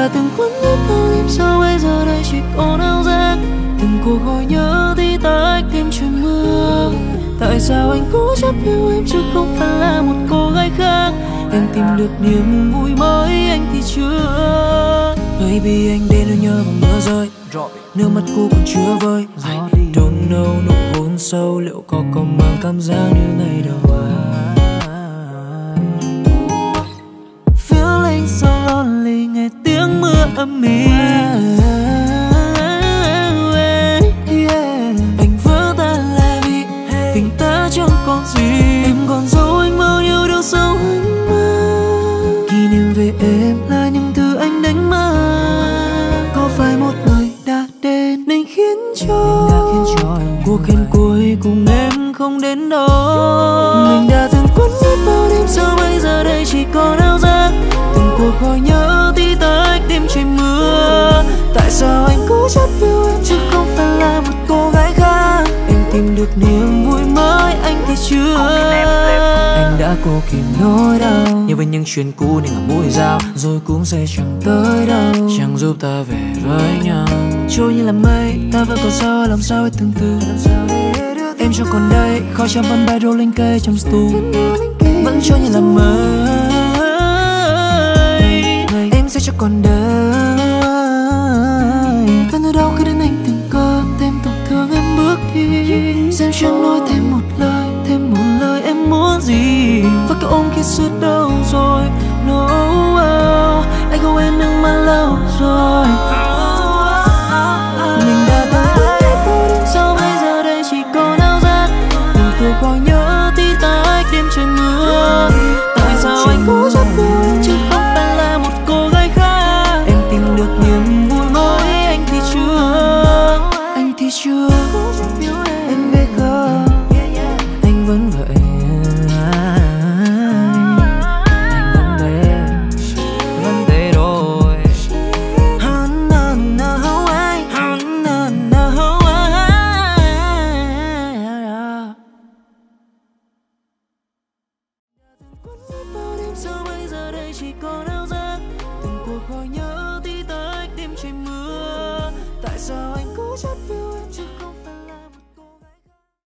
đã từng quấn biết bao đêm sao bây giờ đây chỉ còn ảo giác. Từng cuộc gọi nhớ tí tách đêm trời mưa. Tại sao anh cố chấp yêu em chứ không phải là một cô gái khác. Em tìm được niềm vui mới anh thì chưa. Baby anh đến nỗi nhớ và mưa rơi, nước mắt cô còn chưa vơi. Don't know nụ hôn sâu liệu có mang cảm giác như ngày đầu Feeling so lonely nghe tiếng mưa ấm ỉ. Anh vỡ tan là vì tình ta chẳng còn gì. Em còn giấu anh bao nhiêu điều sâu anh mơ. Kỷ niệm về em là những thứ anh đánh mất. Có phải một người đã đến nên khiến cho cuộc hẹn cuối cùng em không đến đâu. Mình đã từng quấn biết bao đêm sao bây giờ đây chỉ còn ảo giác. Từng cuộc gọi nhớ tí tách đêm trời mưa. Tại sao anh cố chấp yêu em chứ không phải là một cô gái khác. Em tìm được niềm vui mới anh thì chưa. Anh đã cố kìm nỗi đau nhưng với những chuyện cũ nên là mũi dao. Rồi cũng sẽ chẳng tới đâu, chẳng giúp ta về với nhau. Trôi như là mây ta vẫn còn sao, làm sao để từng từ. Em chẳng còn đây, khó chạm văn bài đô lên cây trong stu. Vẫn trôi như là mây, em sẽ chẳng còn đây. Vẫn ở đâu khi đến anh từng cơn thêm tổn thương em bước đi. Xem chẳng nói thêm một lời em muốn gì. Và cái ôm kia suốt đâu rồi. No, anh không quên nước mắt lâu rồi. Mình đã từng bước hết bao đêm sau bây giờ đây chỉ còn ảo giác. Từng cuộc gọi nhớ tí tách đêm trời mưa. Tại sao anh cố chấp yêu em chứ không phải là một cô gái khác. Em tìm được niềm vui mới anh thì chưa. Anh thì chưa. Em biết không, anh vẫn vậy. Sao bây giờ đây chỉ còn ảo giác. Từng cuộc gọi nhớ tí tách đêm trời mưa. Tại sao anh cố chấp yêu